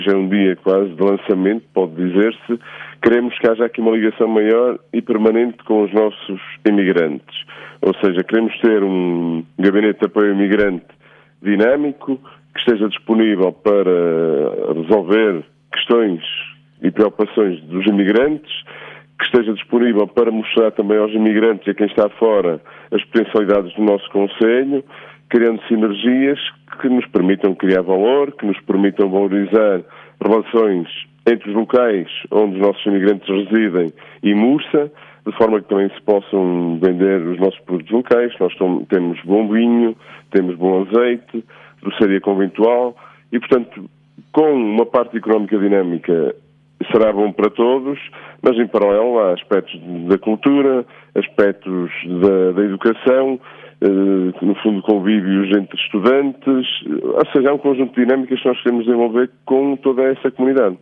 Já é um dia quase de lançamento, pode dizer-se. Queremos que haja aqui uma ligação maior e permanente com os nossos imigrantes. Ou seja, queremos ter um gabinete de apoio imigrante dinâmico, que esteja disponível para resolver questões e preocupações dos imigrantes, que esteja disponível para mostrar também aos imigrantes e a quem está fora as potencialidades do nosso concelho, criando sinergias que nos permitam criar valor, que nos permitam valorizar relações entre os locais onde os nossos imigrantes residem e Mursa, de forma que também se possam vender os nossos produtos locais. Nós temos bom vinho, temos bom azeite, doçaria conventual e, portanto, com uma parte económica dinâmica será bom para todos, mas em paralelo há aspectos da cultura, aspectos da educação, no fundo convívios entre estudantes, ou seja, há um conjunto de dinâmicas que nós queremos desenvolver com toda essa comunidade.